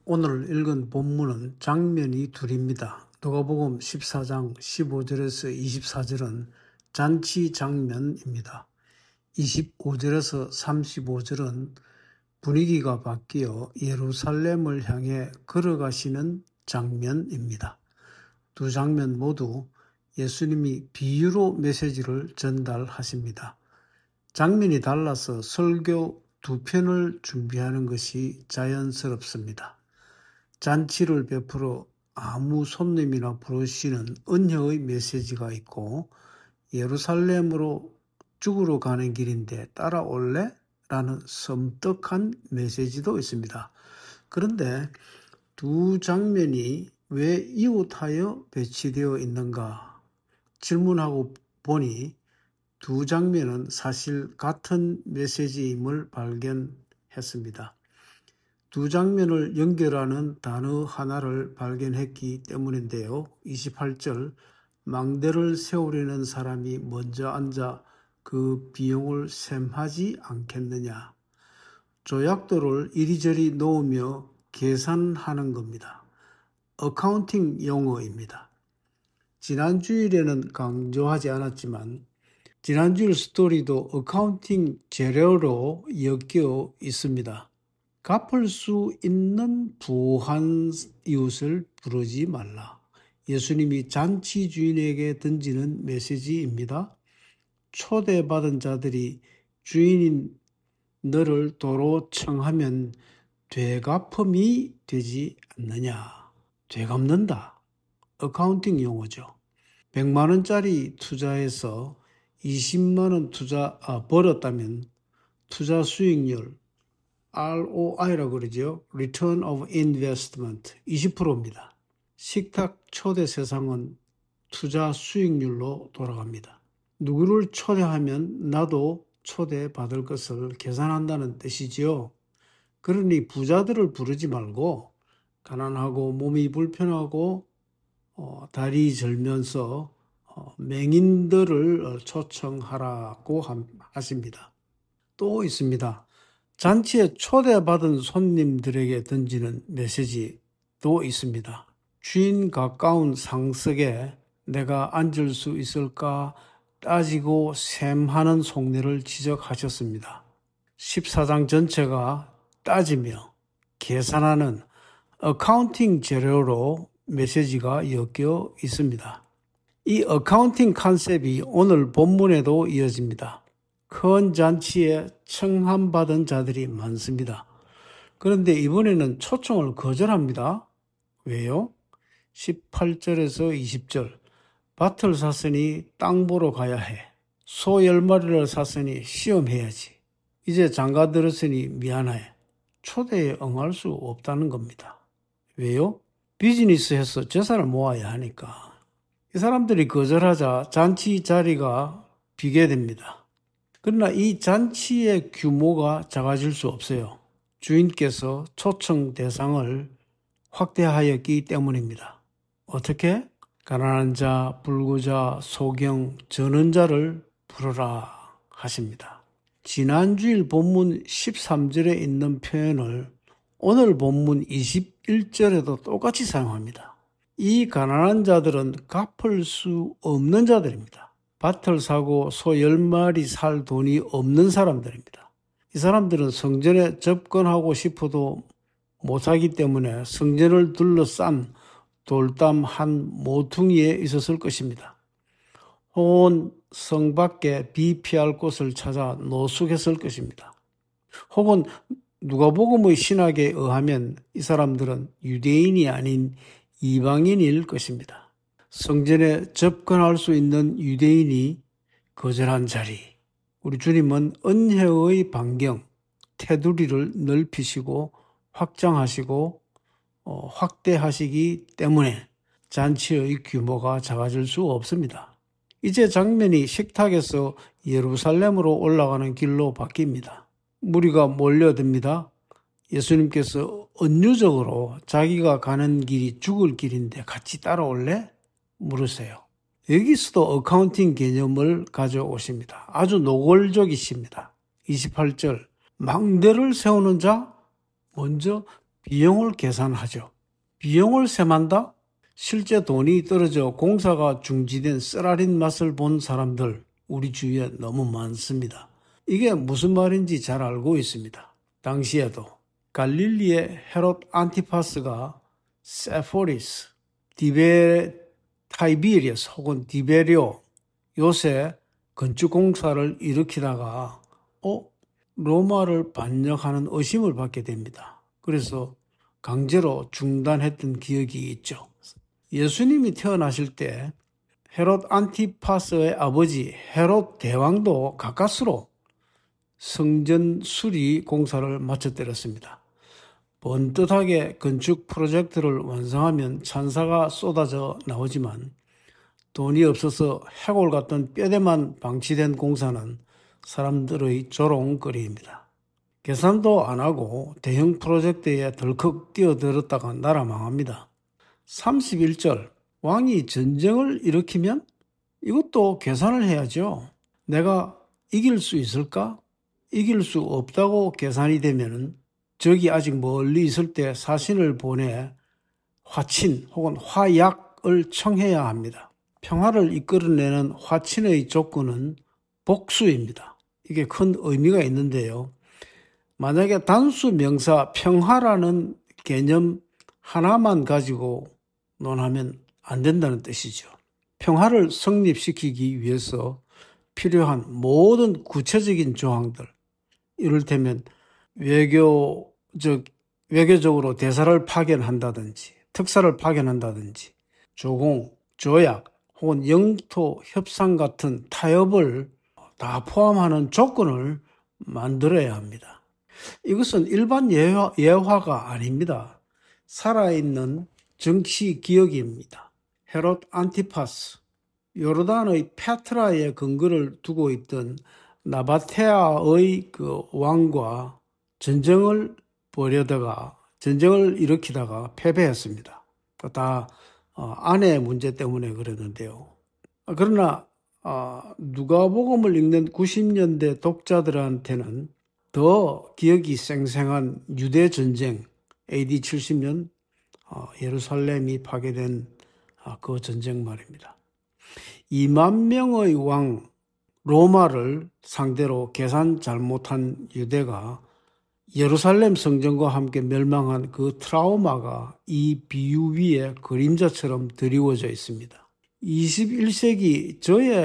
오늘 읽은 본문은 장면이 둘입니다. 누가복음 14장 15절에서 24절은 잔치 장면입니다. 25절에서 35절은 분위기가 바뀌어 예루살렘을 향해 걸어가시는 장면입니다. 두 장면 모두 예수님이 비유로 메시지를 전달하십니다. 장면이 달라서 설교 두 편을 준비하는 것이 자연스럽습니다. 잔치를 베풀어 아무 손님이나 부르시는 은혜의 메시지가 있고 예루살렘으로 죽으러 가는 길인데 따라올래? 라는 섬뜩한 메시지도 있습니다. 그런데 두 장면이 왜 이웃하여 배치되어 있는가 질문하고 보니 두 장면은 사실 같은 메시지임을 발견했습니다. 두 장면을 연결하는 단어 하나를 발견했기 때문인데요. 28절, 망대를 세우려는 사람이 먼저 앉아 그 비용을 셈하지 않겠느냐. 조약도를 이리저리 놓으며 계산하는 겁니다. 어카운팅 용어입니다. 지난 주일에는 강조하지 않았지만 지난 주일 스토리도 어카운팅 재료로 엮여 있습니다. 갚을 수 있는 부한 이웃을 부르지 말라. 예수님이 잔치 주인에게 던지는 메시지입니다. 초대받은 자들이 주인인 너를 도로 청하면 되갚음이 되지 않느냐. 되갚는다. 어카운팅 용어죠. 100만 원짜리 투자해서 20만 원 벌었다면 투자 수익률 ROI라고 그러죠. Return of Investment 20%입니다. 식탁 초대 세상은 투자 수익률로 돌아갑니다. 누구를 초대하면 나도 초대받을 것을 계산한다는 뜻이지요. 그러니 부자들을 부르지 말고 가난하고 몸이 불편하고 다리 절면서 맹인들을 초청하라고 하십니다. 또 있습니다. 잔치에 초대받은 손님들에게 던지는 메시지도 있습니다. 주인 가까운 상석에 내가 앉을 수 있을까 따지고 셈하는 속내를 지적하셨습니다. 14장 전체가 따지며 계산하는 어카운팅 재료로 메시지가 엮여 있습니다. 이 어카운팅 컨셉이 오늘 본문에도 이어집니다. 큰 잔치에 청함받은 자들이 많습니다. 그런데 이번에는 초청을 거절합니다. 왜요? 18절에서 20절 밭을 샀으니 땅 보러 가야 해. 소 10마리를 샀으니 시험해야지. 이제 장가 들었으니 미안해. 초대에 응할 수 없다는 겁니다. 왜요? 비즈니스해서 재산을 모아야 하니까. 이 사람들이 거절하자 잔치 자리가 비게 됩니다. 그러나 이 잔치의 규모가 작아질 수 없어요. 주인께서 초청 대상을 확대하였기 때문입니다. 어떻게? 가난한 자, 불구자, 소경, 전원자를 부르라 하십니다. 지난주일 본문 13절에 있는 표현을 오늘 본문 21절에도 똑같이 사용합니다. 이 가난한 자들은 갚을 수 없는 자들입니다. 밭을 사고 소 10마리 살 돈이 없는 사람들입니다. 이 사람들은 성전에 접근하고 싶어도 못하기 때문에 성전을 둘러싼 돌담 한 모퉁이에 있었을 것입니다. 혹은 성 밖에 비 피할 곳을 찾아 노숙했을 것입니다. 혹은 누가복음의 신학에 의하면 이 사람들은 유대인이 아닌 이방인일 것입니다. 성전에 접근할 수 있는 유대인이 거절한 자리. 우리 주님은 은혜의 반경, 테두리를 넓히시고 확장하시고 확대하시기 때문에 잔치의 규모가 작아질 수 없습니다. 이제 장면이 식탁에서 예루살렘으로 올라가는 길로 바뀝니다. 무리가 몰려듭니다. 예수님께서 은유적으로 자기가 가는 길이 죽을 길인데 같이 따라올래? 물으세요. 여기서도 어카운팅 개념을 가져오십니다. 아주 노골적이십니다. 28절 망대를 세우는 자 먼저 비용을 계산하죠. 비용을 세만다? 실제 돈이 떨어져 공사가 중지된 쓰라린 맛을 본 사람들 우리 주위에 너무 많습니다. 이게 무슨 말인지 잘 알고 있습니다. 당시에도 갈릴리의 헤롯 안티파스가 세포리스, 타이비리어스 혹은 디베리오 요새 건축 공사를 일으키다가 로마를 반역하는 의심을 받게 됩니다. 그래서 강제로 중단했던 기억이 있죠. 예수님이 태어나실 때 헤롯 안티파스의 아버지 헤롯 대왕도 가까스로 성전 수리 공사를 마쳤더랬습니다. 번듯하게 건축 프로젝트를 완성하면 찬사가 쏟아져 나오지만 돈이 없어서 해골 같던 뼈대만 방치된 공사는 사람들의 조롱거리입니다. 계산도 안 하고 대형 프로젝트에 덜컥 뛰어들었다가 나라 망합니다. 31절 왕이 전쟁을 일으키면 이것도 계산을 해야죠. 내가 이길 수 있을까? 이길 수 없다고 계산이 되면 적이 아직 멀리 있을 때 사신을 보내 화친 혹은 화약을 청해야 합니다. 평화를 이끌어내는 화친의 조건은 복수입니다. 이게 큰 의미가 있는데요. 만약에 단수 명사 평화라는 개념 하나만 가지고 논하면 안 된다는 뜻이죠. 평화를 성립시키기 위해서 필요한 모든 구체적인 조항들, 이를테면 외교적으로 대사를 파견한다든지 특사를 파견한다든지 조공, 조약 혹은 영토 협상 같은 타협을 다 포함하는 조건을 만들어야 합니다. 이것은 일반 예화가 아닙니다. 살아있는 정치 기억입니다. 헤롯 안티파스, 요르단의 페트라에 근거를 두고 있던 나바테아의 그 왕과 전쟁을 일으키다가 패배했습니다. 다 아내 문제 때문에 그랬는데요. 그러나 누가복음을 읽는 90년대 독자들한테는 더 기억이 생생한 유대 전쟁 AD 70년 예루살렘이 파괴된 그 전쟁 말입니다. 2만 명의 왕 로마를 상대로 계산 잘못한 유대가 예루살렘 성전과 함께 멸망한 그 트라우마가 이 비유 위에 그림자처럼 드리워져 있습니다. 21세기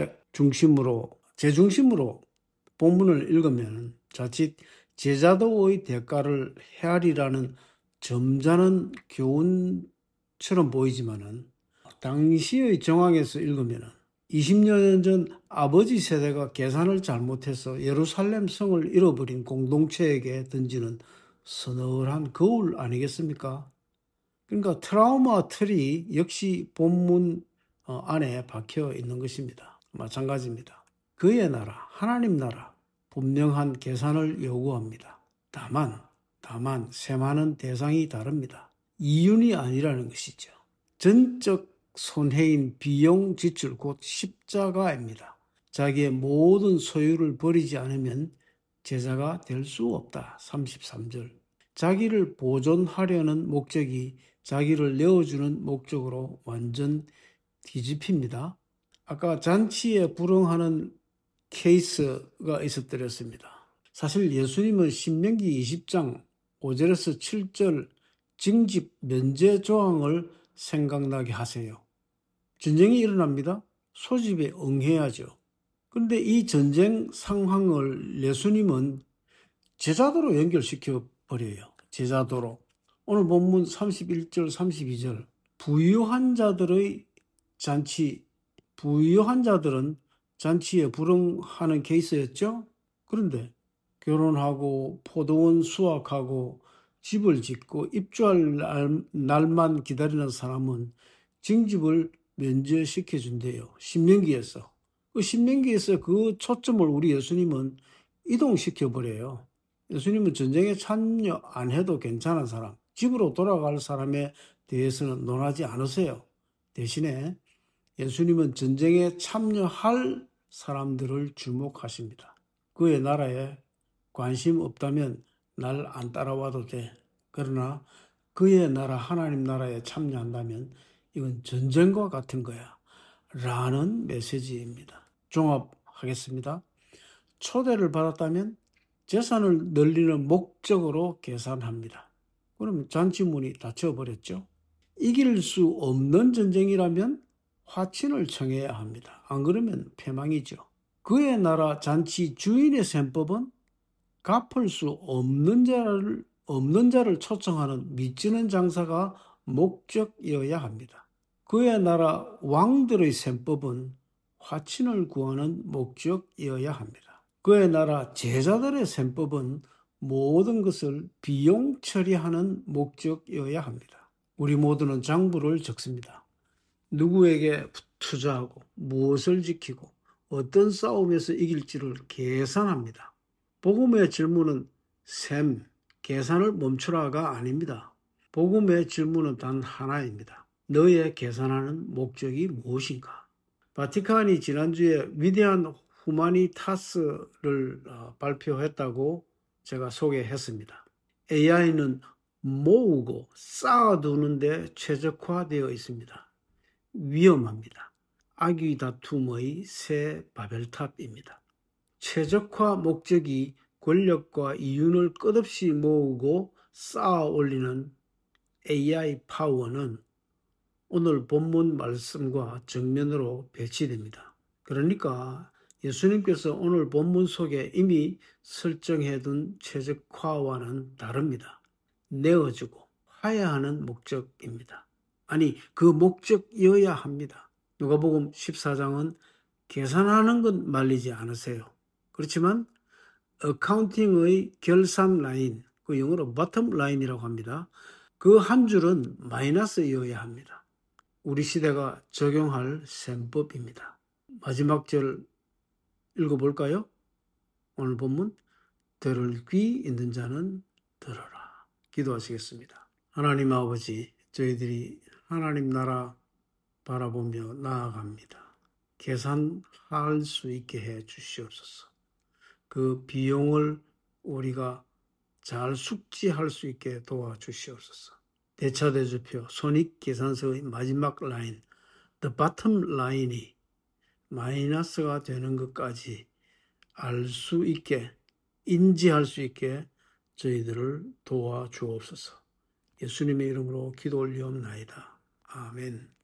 제 중심으로 본문을 읽으면 자칫 제자도의 대가를 헤아리라는 점잖은 교훈처럼 보이지만은 당시의 정황에서 읽으면 20년 전 아버지 세대가 계산을 잘못해서 예루살렘 성을 잃어버린 공동체에게 던지는 서늘한 거울 아니겠습니까? 그러니까 트라우마 틀이 역시 본문 안에 박혀 있는 것입니다. 마찬가지입니다. 그의 나라, 하나님 나라, 분명한 계산을 요구합니다. 다만 세마는 대상이 다릅니다. 이윤이 아니라는 것이죠. 전적 손해인 비용 지출 곧 십자가입니다. 자기의 모든 소유를 버리지 않으면 제자가 될 수 없다. 33절. 자기를 보존하려는 목적이 자기를 내어주는 목적으로 완전 뒤집힙니다. 아까 잔치에 불응하는 케이스가 있었더랬습니다. 사실 예수님은 신명기 20장 5절에서 7절 징집 면제 조항을 생각나게 하세요. 전쟁이 일어납니다. 소집에 응해야죠. 그런데 이 전쟁 상황을 예수님은 제자도로 연결시켜 버려요. 제자도로. 오늘 본문 31절, 32절. 부유한 자들은 잔치에 불응하는 케이스였죠. 그런데 결혼하고 포도원 수확하고 집을 짓고 입주할 날만 기다리는 사람은 징집을 면제시켜준대요. 신명기에서. 신명기에서 그 초점을 우리 예수님은 이동시켜버려요. 예수님은 전쟁에 참여 안 해도 괜찮은 사람, 집으로 돌아갈 사람에 대해서는 논하지 않으세요. 대신에 예수님은 전쟁에 참여할 사람들을 주목하십니다. 그의 나라에 관심 없다면 날 안 따라와도 돼. 그러나 그의 나라 하나님 나라에 참여한다면 이건 전쟁과 같은 거야 라는 메시지입니다. 종합하겠습니다. 초대를 받았다면 재산을 늘리는 목적으로 계산합니다. 그러면 잔치문이 닫혀버렸죠. 이길 수 없는 전쟁이라면 화친을 청해야 합니다. 안 그러면 패망이죠. 그의 나라 잔치 주인의 셈법은 갚을 수 없는 자를 초청하는 미치는 장사가 목적이어야 합니다. 그의 나라 왕들의 셈법은 화친을 구하는 목적이어야 합니다. 그의 나라 제자들의 셈법은 모든 것을 비용 처리하는 목적이어야 합니다. 우리 모두는 장부를 적습니다. 누구에게 투자하고 무엇을 지키고 어떤 싸움에서 이길지를 계산합니다. 복음의 질문은 셈, 계산을 멈추라가 아닙니다. 복음의 질문은 단 하나입니다. 너의 계산하는 목적이 무엇인가? 바티칸이 지난주에 위대한 후마니타스를 발표했다고 제가 소개했습니다. AI는 모으고 쌓아두는 데 최적화되어 있습니다. 위험합니다. 악의 다툼의 새 바벨탑입니다. 최적화 목적이 권력과 이윤을 끝없이 모으고 쌓아 올리는 AI 파워는 오늘 본문 말씀과 정면으로 배치됩니다. 그러니까 예수님께서 오늘 본문 속에 이미 설정해둔 최적화와는 다릅니다. 내어주고 화해하는 목적입니다. 아니, 그 목적이어야 합니다. 누가복음 14장은 계산하는 건 말리지 않으세요. 그렇지만 어카운팅의 결산 라인, 그 영어로 bottom line이라고 합니다. 그 한 줄은 마이너스이어야 합니다. 우리 시대가 적용할 셈법입니다. 마지막 절 읽어볼까요? 오늘 본문 들을 귀 있는 자는 들어라. 기도하시겠습니다. 하나님 아버지, 저희들이 하나님 나라 바라보며 나아갑니다. 계산할 수 있게 해 주시옵소서. 그 비용을 우리가 잘 숙지할 수 있게 도와주시옵소서. 대차대조표, 손익계산서의 마지막 라인, the bottom line이 마이너스가 되는 것까지 알 수 있게, 인지할 수 있게 저희들을 도와주옵소서. 예수님의 이름으로 기도 올리옵나이다. 아멘.